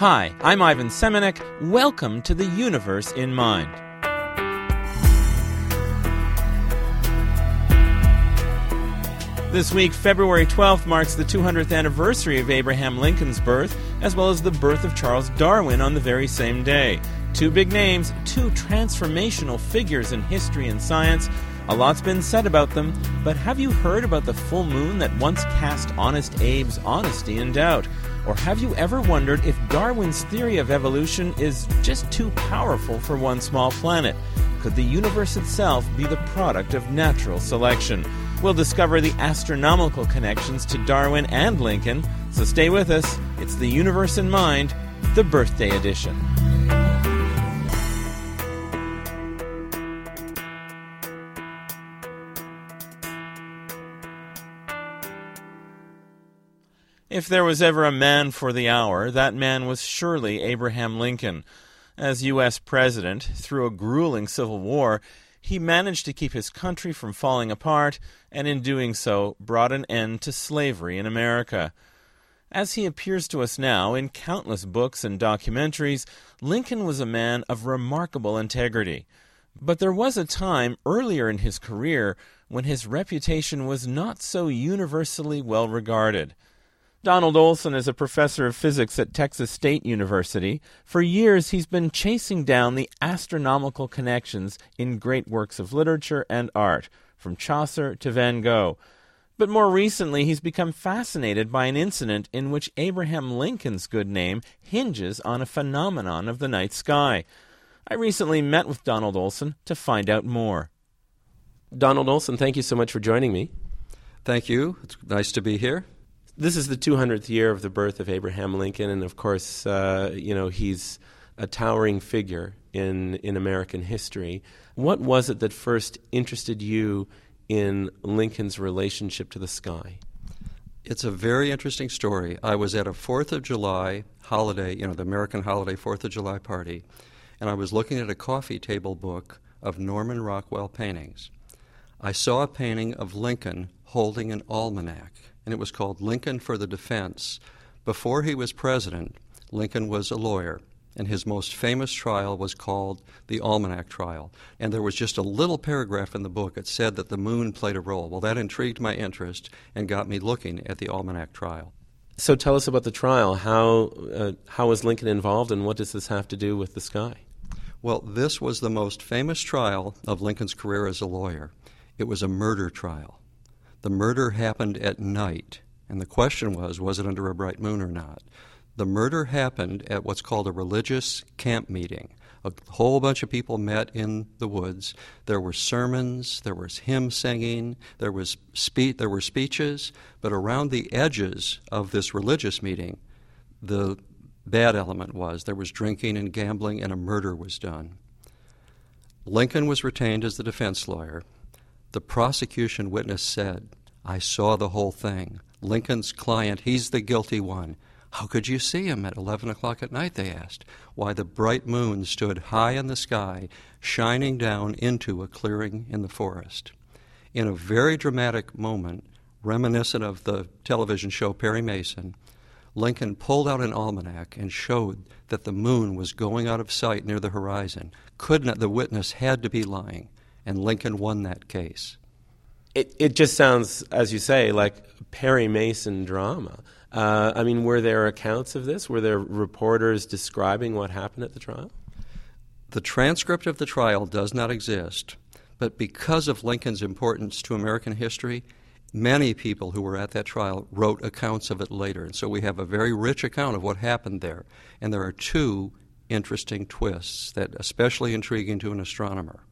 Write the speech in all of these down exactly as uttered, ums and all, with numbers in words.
Hi, I'm Ivan Semenek. Welcome to The Universe in Mind. This week, February twelfth, marks the two hundredth anniversary of Abraham Lincoln's birth, as well as the birth of Charles Darwin on the very same day. Two big names, two transformational figures in history and science. A lot's been said about them, but have you heard about the full moon that once cast Honest Abe's honesty in doubt? Or have you ever wondered if Darwin's theory of evolution is just too powerful for one small planet? Could the universe itself be the product of natural selection? We'll discover the astronomical connections to Darwin and Lincoln, so stay with us. It's The Universe in Mind, the birthday edition. If there was ever a man for the hour, that man was surely Abraham Lincoln. As U S president, through a grueling civil war, he managed to keep his country from falling apart, and in doing so, brought an end to slavery in America. As he appears to us now in countless books and documentaries, Lincoln was a man of remarkable integrity. But there was a time earlier in his career when his reputation was not so universally well regarded. Donald Olson is a professor of physics at Texas State University. For years, he's been chasing down the astronomical connections in great works of literature and art, from Chaucer to Van Gogh. But more recently, he's become fascinated by an incident in which Abraham Lincoln's good name hinges on a phenomenon of the night sky. I recently met with Donald Olson to find out more. Donald Olson, thank you so much for joining me. Thank you. It's nice to be here. This is the two hundredth year of the birth of Abraham Lincoln, and of course, uh, you know, he's a towering figure in, in American history. What was it that first interested you in Lincoln's relationship to the sky? It's a very interesting story. I was at a fourth of July holiday, you know, the American holiday fourth of July party, and I was looking at a coffee table book of Norman Rockwell paintings. I saw a painting of Lincoln holding an almanac, and it was called Lincoln for the Defense. Before he was president, Lincoln was a lawyer, and his most famous trial was called the Almanac Trial. And there was just a little paragraph in the book that said that the moon played a role. Well, that intrigued my interest and got me looking at the Almanac Trial. So tell us about the trial. How, uh, how was Lincoln involved, and what does this have to do with the sky? Well, this was the most famous trial of Lincoln's career as a lawyer. It was a murder trial. The murder happened at night, and the question was, was it under a bright moon or not? The murder happened at what's called a religious camp meeting. A whole bunch of people met in the woods. There were sermons, there was hymn singing, there was spe- there were speeches, but around the edges of this religious meeting, the bad element was there was drinking and gambling, and a murder was done. Lincoln was retained as the defense lawyer. The prosecution witness said, I saw the whole thing. Lincoln's client, he's the guilty one. How could you see him at eleven o'clock at night, they asked. Why, the bright moon stood high in the sky, shining down into a clearing in the forest. In a very dramatic moment, reminiscent of the television show Perry Mason, Lincoln pulled out an almanac and showed that the moon was going out of sight near the horizon. Could not, the witness had to be lying. And Lincoln won that case. It it just sounds, as you say, like Perry Mason drama. Uh, I mean, were there accounts of this? Were there reporters describing what happened at the trial? The transcript of the trial does not exist, but because of Lincoln's importance to American history, many people who were at that trial wrote accounts of it later. And so we have a very rich account of what happened there. And there are two interesting twists that are especially intriguing to an astronomer.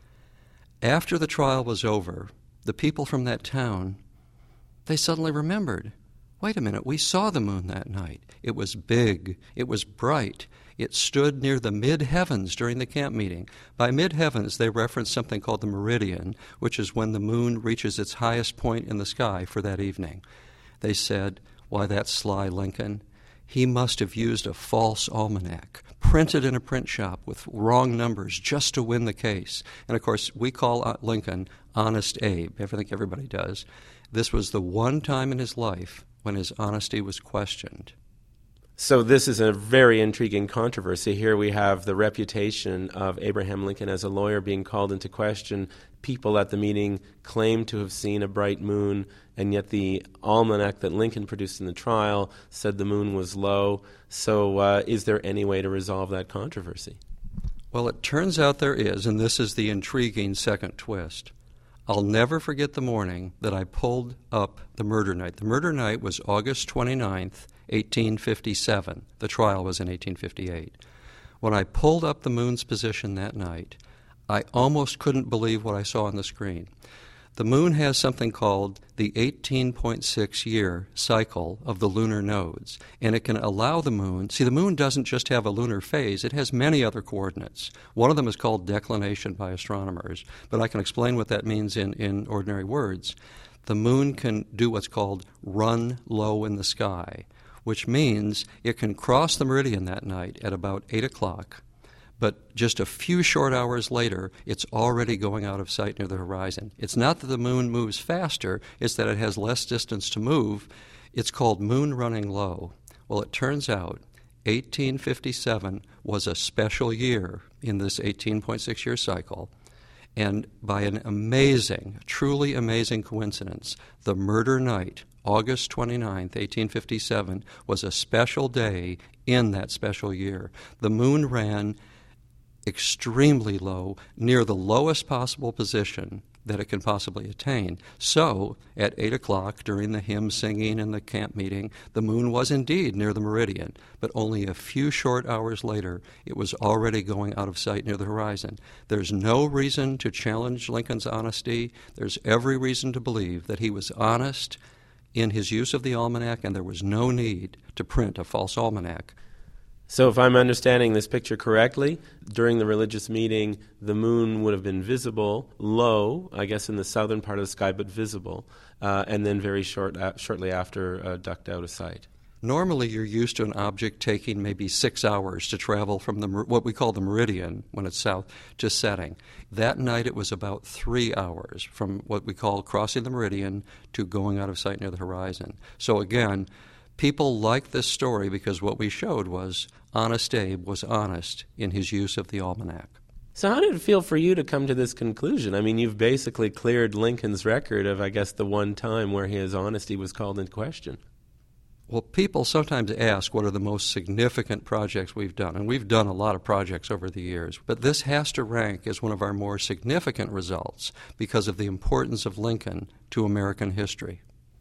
After the trial was over, the people from that town, they suddenly remembered, wait a minute, we saw the moon that night. It was big. It was bright. It stood near the mid-heavens during the camp meeting. By mid-heavens, they referenced something called the meridian, which is when the moon reaches its highest point in the sky for that evening. They said, why, that sly Lincoln, he must have used a false almanac, printed in a print shop with wrong numbers just to win the case. And, of course, we call Lincoln Honest Abe. I think everybody does. This was the one time in his life when his honesty was questioned. So this is a very intriguing controversy. Here we have the reputation of Abraham Lincoln as a lawyer being called into question. People at the meeting claim to have seen a bright moon, and yet the almanac that Lincoln produced in the trial said the moon was low. So uh, is there any way to resolve that controversy? Well, it turns out there is, and this is the intriguing second twist. I'll never forget the morning that I pulled up the murder night. The murder night was August twenty-ninth, eighteen fifty-seven. The trial was in eighteen fifty-eight. When I pulled up the moon's position that night, I almost couldn't believe what I saw on the screen. The moon has something called the eighteen point six year cycle of the lunar nodes, and it can allow the moon, see, the moon doesn't just have a lunar phase, it has many other coordinates. One of them is called declination by astronomers, but I can explain what that means in, in ordinary words. The moon can do what's called run low in the sky, which means it can cross the meridian that night at about eight o'clock, but just a few short hours later, it's already going out of sight near the horizon. It's not that the moon moves faster, it's that it has less distance to move. It's called moon running low. Well, it turns out eighteen fifty-seven was a special year in this eighteen point six year cycle, and by an amazing, truly amazing coincidence, the murder night, August twenty-ninth, eighteen fifty-seven, was a special day in that special year. The moon ran extremely low, near the lowest possible position that it can possibly attain. So, at eight o'clock during the hymn singing and the camp meeting, the moon was indeed near the meridian, but only a few short hours later, it was already going out of sight near the horizon. There's no reason to challenge Lincoln's honesty. There's every reason to believe that he was honest in his use of the almanac, and there was no need to print a false almanac. So if I'm understanding this picture correctly, during the religious meeting, the moon would have been visible, low, I guess in the southern part of the sky, but visible, uh, and then very short, uh, shortly after uh, ducked out of sight. Normally you're used to an object taking maybe six hours to travel from the what we call the meridian, when it's south, to setting. That night it was about three hours from what we call crossing the meridian to going out of sight near the horizon. So again, people like this story because what we showed was Honest Abe was honest in his use of the almanac. So how did it feel for you to come to this conclusion? I mean, you've basically cleared Lincoln's record of, I guess, the one time where his honesty was called into question. Well, people sometimes ask what are the most significant projects we've done, and we've done a lot of projects over the years, but this has to rank as one of our more significant results because of the importance of Lincoln to American history.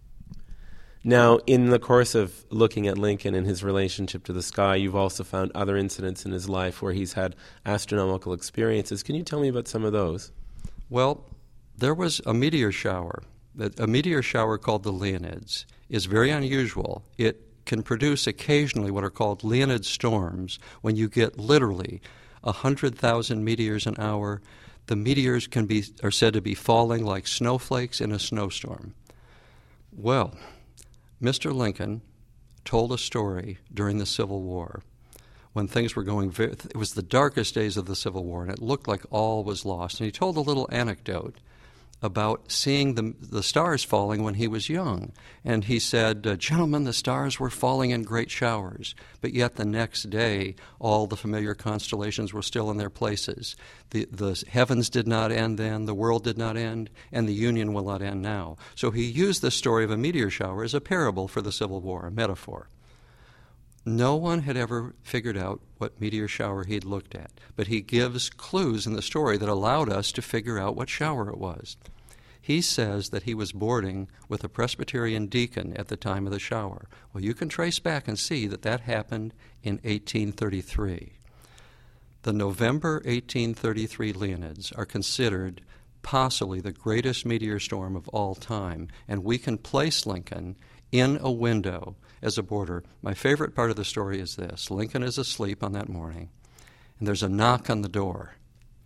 Now, in the course of looking at Lincoln and his relationship to the sky, you've also found other incidents in his life where he's had astronomical experiences. Can you tell me about some of those? Well, there was a meteor shower. A meteor shower called the Leonids is very unusual. It can produce occasionally what are called Leonid storms when you get literally one hundred thousand meteors an hour. The meteors can be are said to be falling like snowflakes in a snowstorm. Well, Mister Lincoln told a story during the Civil War when things were going very, it was the darkest days of the Civil War, and it looked like all was lost. And he told a little anecdote about seeing the, the stars falling when he was young. And he said, uh, gentlemen, the stars were falling in great showers, but yet the next day all the familiar constellations were still in their places. The, the heavens did not end then, the world did not end, and the Union will not end now. So he used the story of a meteor shower as a parable for the Civil War, a metaphor. No one had ever figured out what meteor shower he'd looked at, but he gives clues in the story that allowed us to figure out what shower it was. He says that he was boarding with a Presbyterian deacon at the time of the shower. Well, you can trace back and see that that happened in eighteen thirty-three. The November eighteen thirty-three Leonids are considered possibly the greatest meteor storm of all time, and we can place Lincoln in a window as a boarder. My favorite part of the story is this. Lincoln is asleep on that morning, and there's a knock on the door.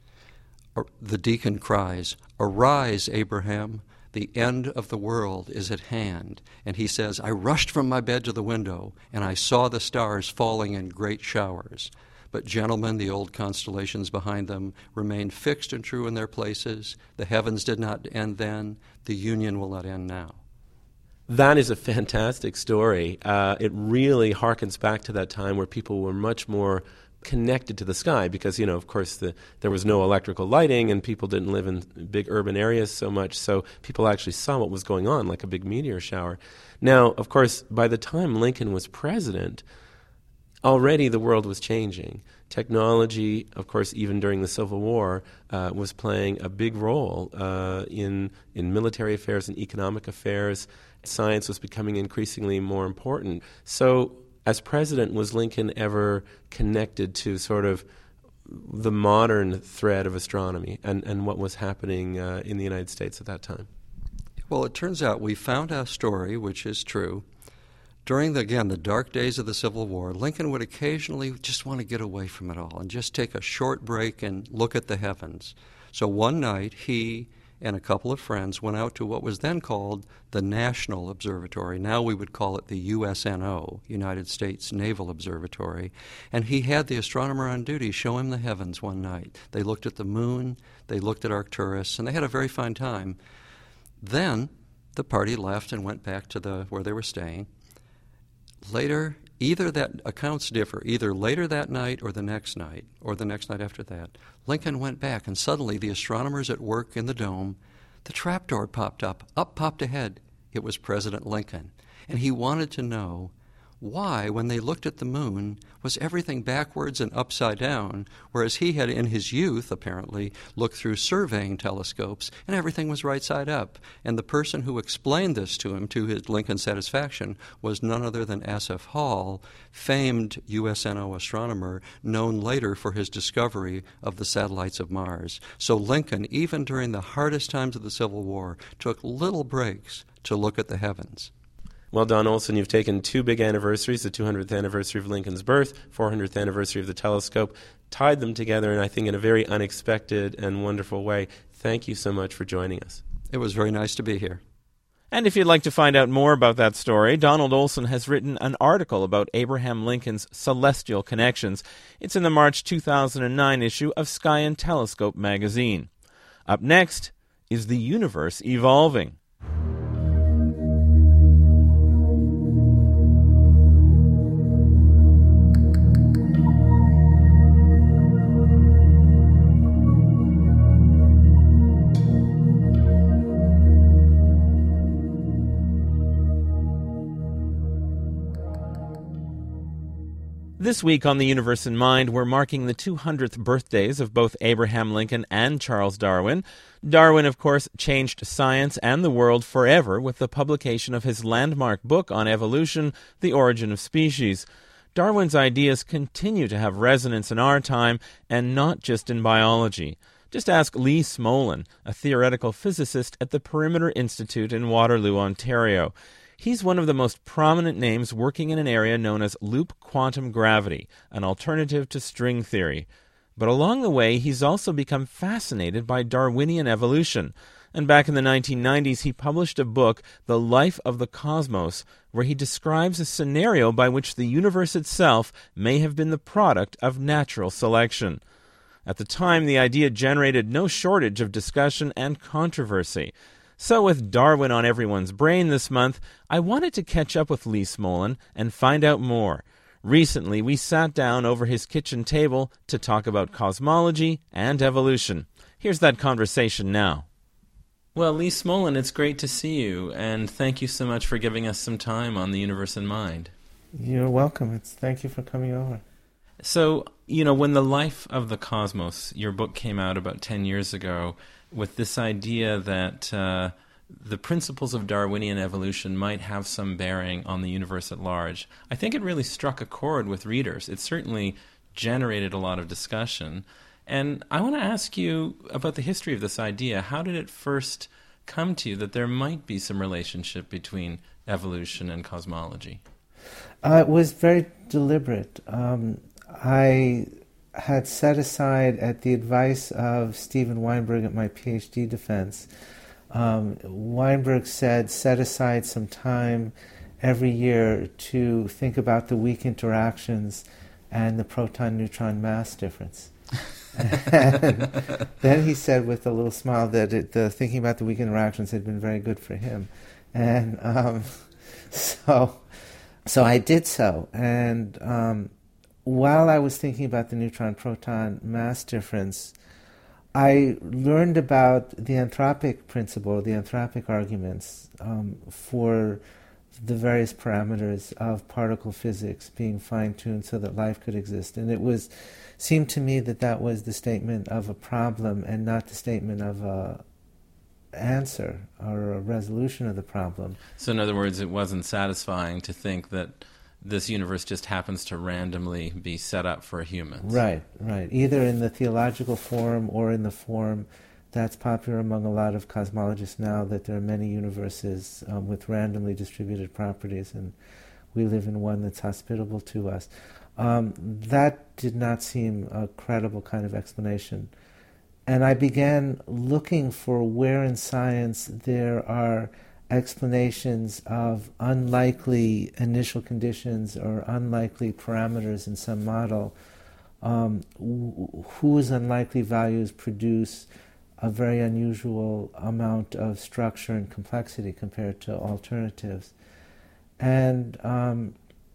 The deacon cries, "Arise, Abraham, the end of the world is at hand." And he says, "I rushed from my bed to the window, and I saw the stars falling in great showers. But gentlemen, the old constellations behind them remained fixed and true in their places. The heavens did not end then. The Union will not end now." That is a fantastic story. Uh, it really harkens back to that time where people were much more connected to the sky because, you know, of course, the, there was no electrical lighting and people didn't live in big urban areas so much, so people actually saw what was going on, like a big meteor shower. Now, of course, by the time Lincoln was president, already the world was changing. Technology, of course, even during the Civil War, uh, was playing a big role uh, in in military affairs and economic affairs. Science was becoming increasingly more important. So, as president, was Lincoln ever connected to sort of the modern thread of astronomy and, and what was happening uh, in the United States at that time? Well, it turns out we found a story, which is true. During, the, again, the dark days of the Civil War, Lincoln would occasionally just want to get away from it all and just take a short break and look at the heavens. So one night, he and a couple of friends went out to what was then called the National Observatory. Now we would call it the U S N O, United States Naval Observatory. And he had the astronomer on duty show him the heavens one night. They looked at the moon, they looked at Arcturus, and they had a very fine time. Then the party left and went back to the where they were staying. Later, either that accounts differ, either later that night or the next night, or the next night after that, Lincoln went back, and suddenly the astronomers at work in the dome, the trapdoor popped up, up popped a head. It was President Lincoln. And he wanted to know why, when they looked at the moon, was everything backwards and upside down, whereas he had, in his youth, apparently, looked through surveying telescopes, and everything was right side up. And the person who explained this to him, to his Lincoln's satisfaction, was none other than S F Hall, famed U S N O astronomer, known later for his discovery of the satellites of Mars. So Lincoln, even during the hardest times of the Civil War, took little breaks to look at the heavens. Well, Don Olson, you've taken two big anniversaries, the two hundredth anniversary of Lincoln's birth, four hundredth anniversary of the telescope, tied them together, and I think in a very unexpected and wonderful way. Thank you so much for joining us. It was very nice to be here. And if you'd like to find out more about that story, Donald Olson has written an article about Abraham Lincoln's celestial connections. It's in the March two thousand nine issue of Sky and Telescope magazine. Up next, is the universe evolving? This week on The Universe in Mind, we're marking the two hundredth birthdays of both Abraham Lincoln and Charles Darwin. Darwin, of course, changed science and the world forever with the publication of his landmark book on evolution, The Origin of Species. Darwin's ideas continue to have resonance in our time, and not just in biology. Just ask Lee Smolin, a theoretical physicist at the Perimeter Institute in Waterloo, Ontario. He's one of the most prominent names working in an area known as loop quantum gravity, an alternative to string theory. But along the way, he's also become fascinated by Darwinian evolution. And back in the nineteen nineties, he published a book, The Life of the Cosmos, where he describes a scenario by which the universe itself may have been the product of natural selection. At the time, the idea generated no shortage of discussion and controversy. So with Darwin on everyone's brain this month, I wanted to catch up with Lee Smolin and find out more. Recently, we sat down over his kitchen table to talk about cosmology and evolution. Here's that conversation now. Well, Lee Smolin, it's great to see you, and thank you so much for giving us some time on The Universe in Mind. You're welcome. It's thank you for coming over. So, you know, when The Life of the Cosmos, your book came out about ten years ago, with this idea that uh, the principles of Darwinian evolution might have some bearing on the universe at large, I think it really struck a chord with readers. It certainly generated a lot of discussion. And I want to ask you about the history of this idea. How did it first come to you that there might be some relationship between evolution and cosmology? Uh, it was very deliberate. Um, I had set aside, at the advice of Steven Weinberg at my PhD defense, um, Weinberg said set aside some time every year to think about the weak interactions and the proton-neutron mass difference. And then he said with a little smile that it, the thinking about the weak interactions had been very good for him. And um, so, so I did so. And um, while I was thinking about the neutron-proton mass difference, I learned about the anthropic principle, the anthropic arguments um, for the various parameters of particle physics being fine-tuned so that life could exist. And it was seemed to me that that was the statement of a problem and not the statement of a answer or a resolution of the problem. So in other words, it wasn't satisfying to think that this universe just happens to randomly be set up for humans. Right, right. Either in the theological form or in the form that's popular among a lot of cosmologists now, that there are many universes um, with randomly distributed properties, and we live in one that's hospitable to us. Um, that did not seem a credible kind of explanation. And I began looking for where in science there are explanations of unlikely initial conditions or unlikely parameters in some model, um, w- whose unlikely values produce a very unusual amount of structure and complexity compared to alternatives. And um,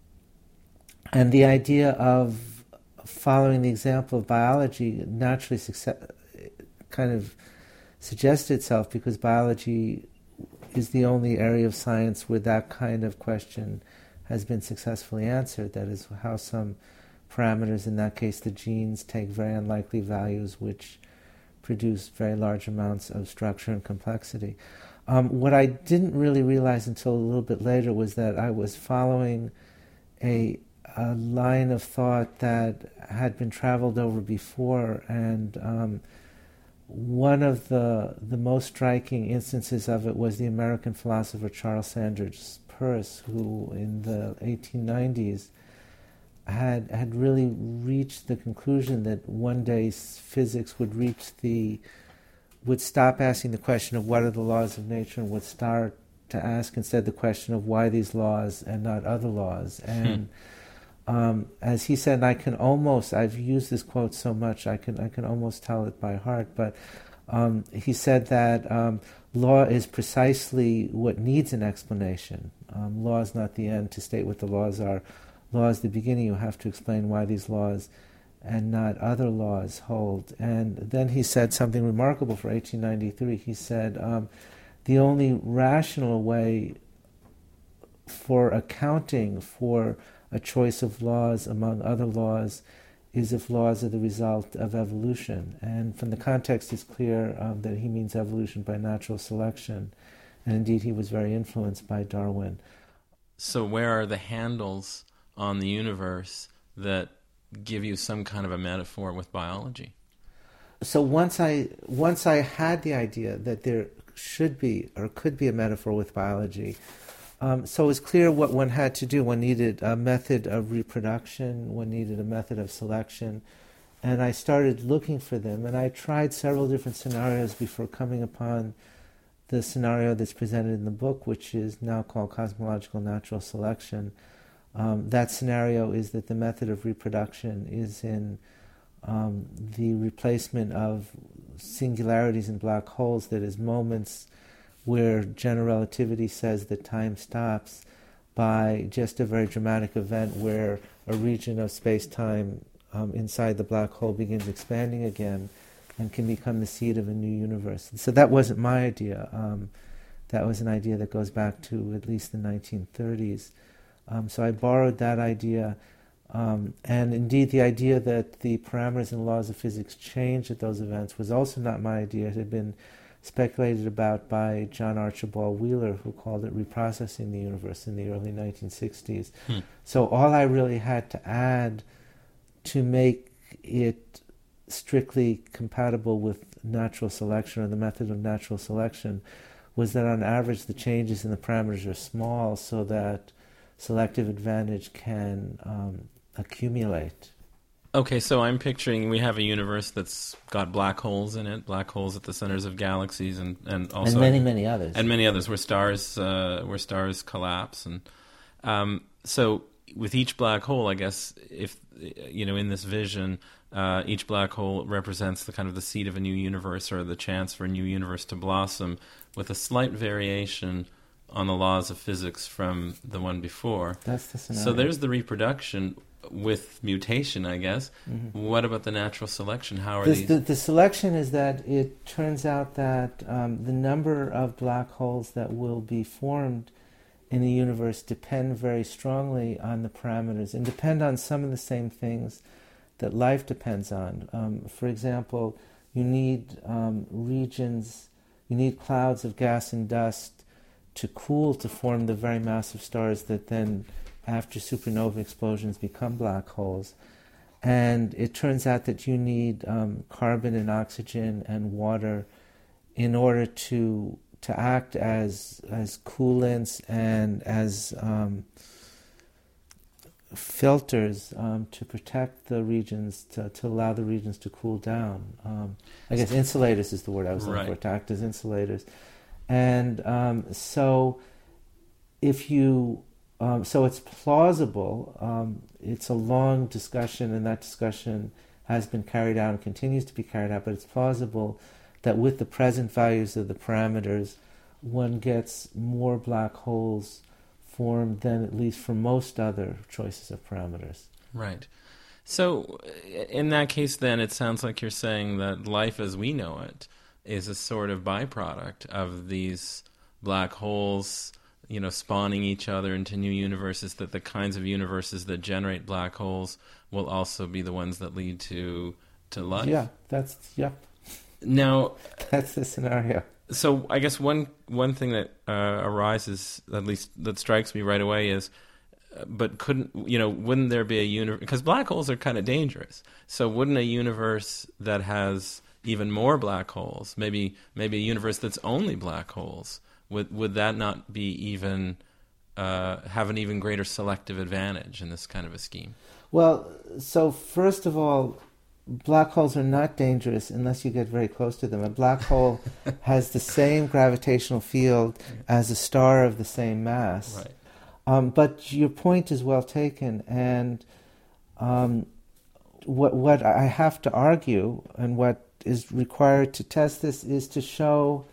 and the idea of following the example of biology naturally success, kind of suggested itself, because biology is the only area of science where that kind of question has been successfully answered. That is, how some parameters, in that case the genes, take very unlikely values which produce very large amounts of structure and complexity. Um, what I didn't really realize until a little bit later was that I was following a, a line of thought that had been traveled over before, and um, one of the the most striking instances of it was the American philosopher Charles Sanders Peirce, who in the eighteen nineties had had really reached the conclusion that one day physics would reach the would stop asking the question of what are the laws of nature and would start to ask instead the question of why these laws and not other laws. And um, as he said, and I can almost, I've used this quote so much, I can I can almost tell it by heart, but um, he said that um, law is precisely what needs an explanation. Um, law is not the end to state what the laws are. Law is the beginning. You have to explain why these laws and not other laws hold. And then he said something remarkable for eighteen ninety-three. He said, um, the only rational way for accounting for a choice of laws among other laws is if laws are the result of evolution. And from the context it's clear um, that he means evolution by natural selection. And indeed he was very influenced by Darwin. So where are the handles on the universe that give you some kind of a metaphor with biology? So once I once I had the idea that there should be or could be a metaphor with biology, um, so it was clear what one had to do. One needed a method of reproduction, one needed a method of selection, and I started looking for them. And I tried several different scenarios before coming upon the scenario that's presented in the book, which is now called cosmological natural selection. Um, that scenario is that the method of reproduction is in um, the replacement of singularities in black holes, that is, moments where general relativity says that time stops, by just a very dramatic event where a region of space-time um, inside the black hole begins expanding again and can become the seed of a new universe. So that wasn't my idea. Um, that was an idea that goes back to at least the nineteen thirties. Um, so I borrowed that idea, um, and indeed the idea that the parameters and laws of physics change at those events was also not my idea. It had been speculated about by John Archibald Wheeler, who called it reprocessing the universe in the early nineteen sixties. Hmm. So all I really had to add to make it strictly compatible with natural selection, or the method of natural selection, was that on average the changes in the parameters are small, so that selective advantage can um, accumulate. Okay, so I'm picturing we have a universe that's got black holes in it, black holes at the centers of galaxies, and, and also and many many others, and many others where stars uh, where stars collapse, and um, so with each black hole, I guess, if you know, in this vision, uh, each black hole represents the kind of the seed of a new universe, or the chance for a new universe to blossom, with a slight variation on the laws of physics from the one before. That's the scenario. So there's the reproduction with mutation, I guess. Mm-hmm. What about the natural selection? How are the, these? The, the selection is that it turns out that um, the number of black holes that will be formed in the universe depend very strongly on the parameters and depend on some of the same things that life depends on. Um, for example, you need um, regions, you need clouds of gas and dust to cool to form the very massive stars that then, after supernova explosions, become black holes. And it turns out that you need um, carbon and oxygen and water in order to to act as as coolants and as um, filters um, to protect the regions, to, to allow the regions to cool down. Um, I guess insulators is the word I was looking Right. for, to act as insulators. And um, so if you, um, so it's plausible, um, it's a long discussion, and that discussion has been carried out and continues to be carried out, but it's plausible that with the present values of the parameters, one gets more black holes formed than at least for most other choices of parameters. Right. So in that case, then, it sounds like you're saying that life as we know it is a sort of byproduct of these black holes, you know, spawning each other into new universes, that the kinds of universes that generate black holes will also be the ones that lead to to life. Yeah, that's, yep. Now, That's the scenario. so I guess one one thing that uh, arises, at least that strikes me right away, is, uh, but couldn't, you know, wouldn't there be a universe, because black holes are kind of dangerous, so wouldn't a universe that has even more black holes, maybe maybe a universe that's only black holes, would would that not be even, uh, have an even greater selective advantage in this kind of a scheme? Well, so first of all, black holes are not dangerous unless you get very close to them. A black hole has the same gravitational field as a star of the same mass. Right. Um, but your point is well taken, and um, what what I have to argue, and what is required to test this, is to show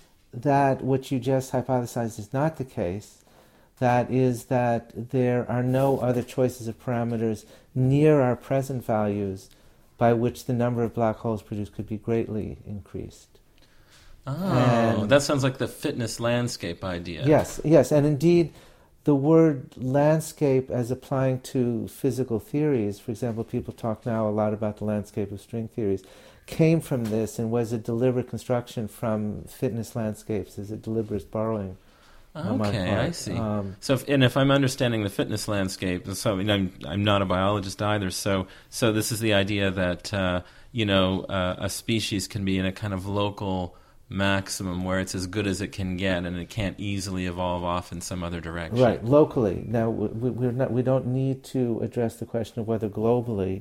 that what you just hypothesized is not the case. That is, that there are no other choices of parameters near our present values by which the number of black holes produced could be greatly increased. Oh, And- that sounds like the fitness landscape idea. Yes, yes, and indeed, the word landscape as applying to physical theories, for example, people talk now a lot about the landscape of string theories, came from this and was a deliberate construction from fitness landscapes, as a deliberate borrowing. on my Okay, part. I see. Um, So, if, and if I'm understanding the fitness landscape, so I mean, I'm I'm not a biologist either. So, so this is the idea that uh, you know uh, a species can be in a kind of local maximum where it's as good as it can get, and it can't easily evolve off in some other direction. Right, locally. Now, we, we're not, we don't need to address the question of whether globally,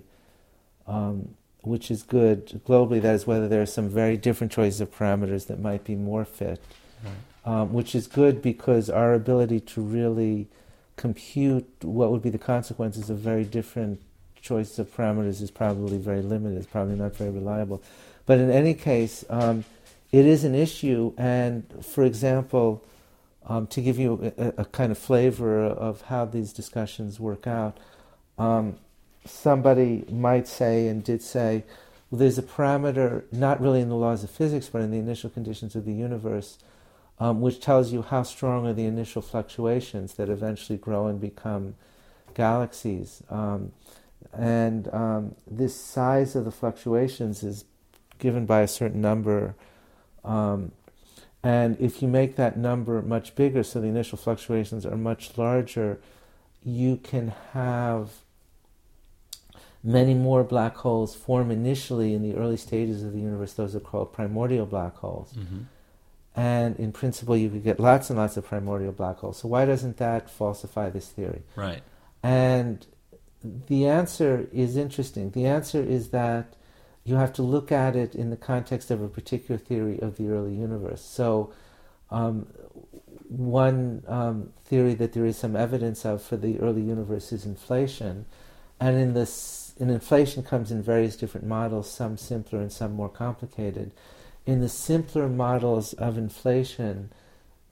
um, which is good, globally, that is whether there are some very different choices of parameters that might be more fit, Right. um, which is good because our ability to really compute what would be the consequences of very different choices of parameters is probably very limited, it's probably not very reliable. But in any case, um, it is an issue, and for example, um, to give you a, a kind of flavor of how these discussions work out, um, somebody might say, and did say, well, there's a parameter, not really in the laws of physics, but in the initial conditions of the universe, um, which tells you how strong are the initial fluctuations that eventually grow and become galaxies. Um, and um, this size of the fluctuations is given by a certain number. Um, and if you make that number much bigger, so the initial fluctuations are much larger, you can have many more black holes form initially in the early stages of the universe. Those are called primordial black holes. Mm-hmm. And in principle, you could get lots and lots of primordial black holes. So why doesn't that falsify this theory? Right. And the answer is interesting. The answer is that you have to look at it in the context of a particular theory of the early universe. So um, one um, theory that there is some evidence of for the early universe is inflation. And in this, and inflation comes in various different models, some simpler and some more complicated. In the simpler models of inflation,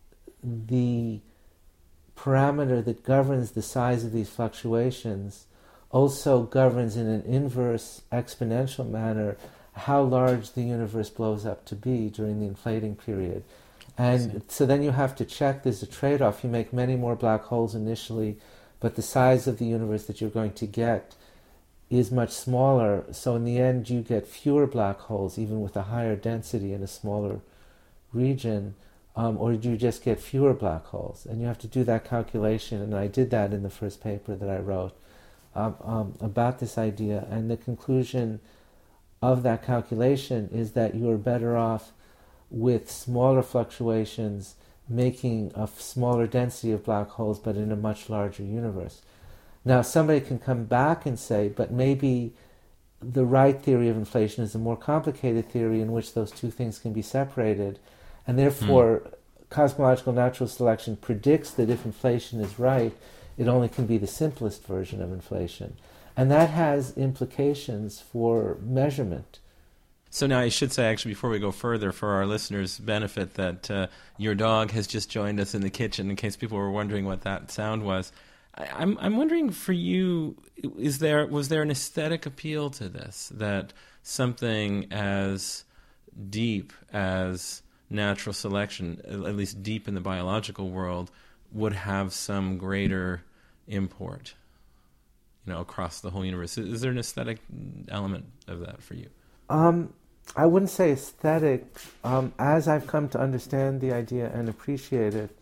the parameter that governs the size of these fluctuations also governs in an inverse exponential manner how large the universe blows up to be during the inflating period. And so then you have to check, there's a trade-off. You make many more black holes initially, but the size of the universe that you're going to get is much smaller. So in the end, you get fewer black holes, even with a higher density in a smaller region, um, or do you just get fewer black holes? And you have to do that calculation, and I did that in the first paper that I wrote um, um, about this idea. And the conclusion of that calculation is that you are better off with smaller fluctuations, making a smaller density of black holes, but in a much larger universe. Now, somebody can come back and say, but maybe the right theory of inflation is a more complicated theory in which those two things can be separated, and therefore mm. cosmological natural selection predicts that if inflation is right, it only can be the simplest version of inflation. And that has implications for measurement. So now I should say, actually, before we go further, for our listeners' benefit, that uh, your dog has just joined us in the kitchen, in case people were wondering what that sound was. I, I'm I'm wondering, for you, is there was there an aesthetic appeal to this, that something as deep as natural selection, at least deep in the biological world, would have some greater import, you know, across the whole universe? Is there an aesthetic element of that for you? Um, I wouldn't say aesthetic. Um, as I've come to understand the idea and appreciate it,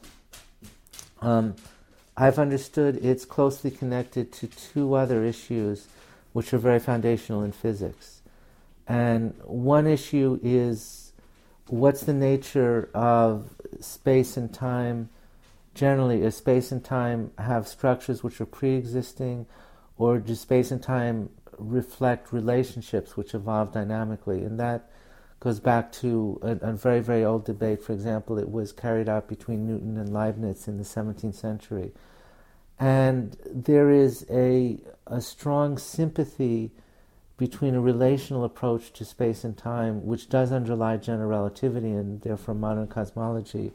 um, I've understood it's closely connected to two other issues which are very foundational in physics. And one issue is, what's the nature of space and time generally? Does space and time have structures which are pre-existing, or do space and time reflect relationships which evolve dynamically? And that goes back to a, a very, very old debate. For example, it was carried out between Newton and Leibniz in the seventeenth century. And there is a, a strong sympathy between a relational approach to space and time, which does underlie general relativity and therefore modern cosmology,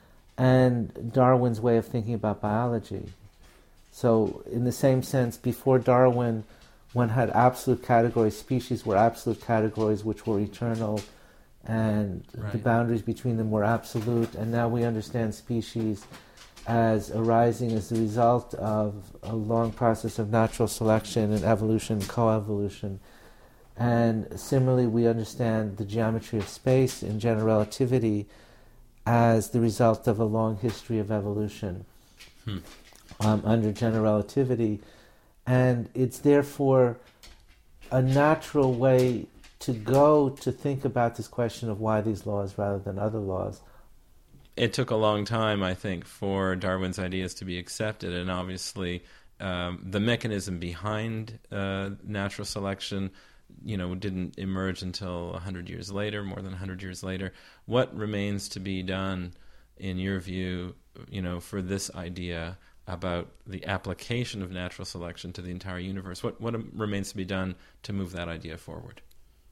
and Darwin's way of thinking about biology. So in the same sense, before Darwin, one had absolute categories. Species were absolute categories which were eternal, and right. the boundaries between them were absolute. And now we understand species as arising as the result of a long process of natural selection and evolution, coevolution. And similarly, we understand the geometry of space in general relativity as the result of a long history of evolution hmm. um, under general relativity. And it's therefore a natural way to go to think about this question of why these laws rather than other laws. It took a long time, I think, for Darwin's ideas to be accepted, and obviously um, the mechanism behind uh, natural selection, you know, didn't emerge until a hundred years later, more than a hundred years later. What remains to be done, in your view, you know, for this idea about the application of natural selection to the entire universe? What what remains to be done to move that idea forward?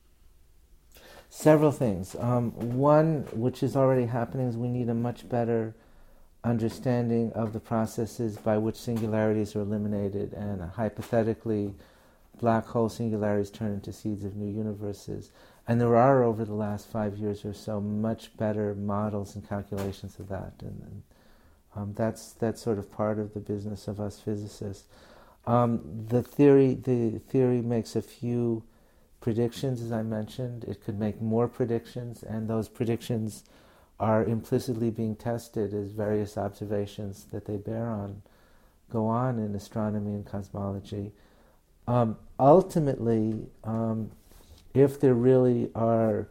Several things. Um, one, which is already happening, is we need a much better understanding of the processes by which singularities are eliminated, and hypothetically black hole singularities turn into seeds of new universes. And there are, over the last five years or so, much better models and calculations of that. And, and um, that's that's sort of part of the business of us physicists. Um, the theory the theory makes a few predictions, as I mentioned. It could make more predictions, and those predictions are implicitly being tested as various observations that they bear on go on in astronomy and cosmology. Um, ultimately, um, if there really are,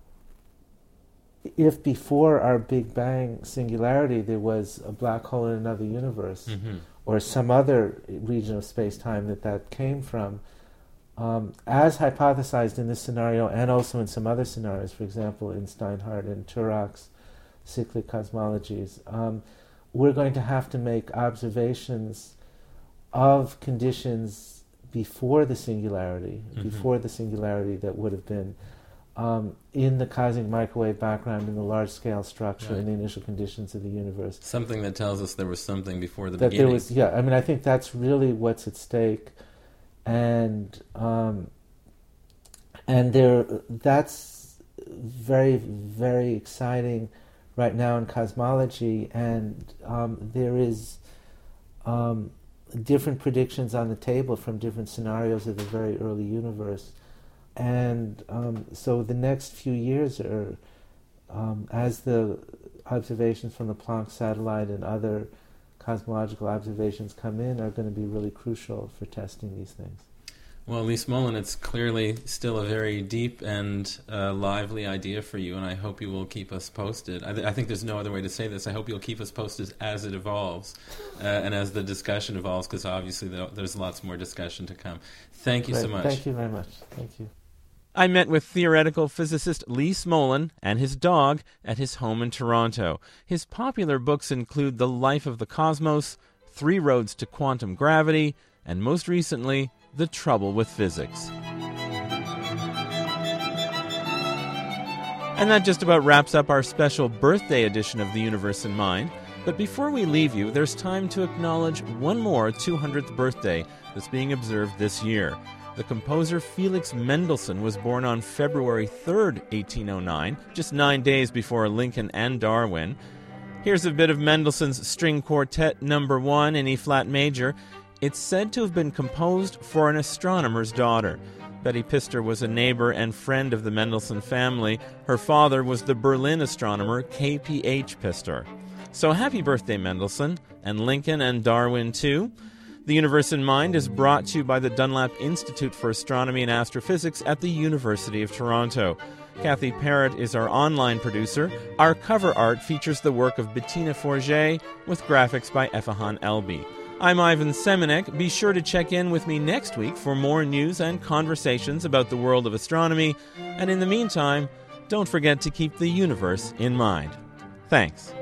if before our Big Bang singularity there was a black hole in another universe, mm-hmm. or some other region of space-time that that came from, Um, as hypothesized in this scenario and also in some other scenarios, for example, in Steinhardt and Turok's cyclic cosmologies, um, we're going to have to make observations of conditions before the singularity, mm-hmm. before the singularity that would have been um, in the cosmic microwave background, in the large-scale structure, Right. in the initial conditions of the universe. Something that tells us there was something before the That beginning. there was, yeah. I mean, I think that's really what's at stake, and um, and there that's very very exciting right now in cosmology, and um, there is um, different predictions on the table from different scenarios of the very early universe. And um, so the next few years are, um, as the observations from the Planck satellite and other cosmological observations come in, are going to be really crucial for testing these things. Well, Lee Smolin, it's clearly still a very deep and uh, lively idea for you, and I hope you will keep us posted. I, th- I think there's no other way to say this. I hope you'll keep us posted as it evolves uh, and as the discussion evolves, because obviously there's lots more discussion to come. Thank you Great. so much. Thank you very much. Thank you. I met with theoretical physicist Lee Smolin and his dog at his home in Toronto. His popular books include The Life of the Cosmos, Three Roads to Quantum Gravity, and most recently, The Trouble with Physics. And that just about wraps up our special birthday edition of The Universe in Mind. But before we leave you, there's time to acknowledge one more two hundredth birthday that's being observed this year. The composer Felix Mendelssohn was born on February third, eighteen oh nine, just nine days before Lincoln and Darwin. Here's a bit of Mendelssohn's String Quartet Number One in E-flat major. It's said to have been composed for an astronomer's daughter. Betty Pister was a neighbor and friend of the Mendelssohn family. Her father was the Berlin astronomer K P H Pister. So happy birthday, Mendelssohn, and Lincoln and Darwin too. The Universe in Mind is brought to you by the Dunlap Institute for Astronomy and Astrophysics at the University of Toronto. Kathy Parrott is our online producer. Our cover art features the work of Bettina Forget with graphics by Efahan Elby. I'm Ivan Semenek. Be sure to check in with me next week for more news and conversations about the world of astronomy. And in the meantime, don't forget to keep the universe in mind. Thanks.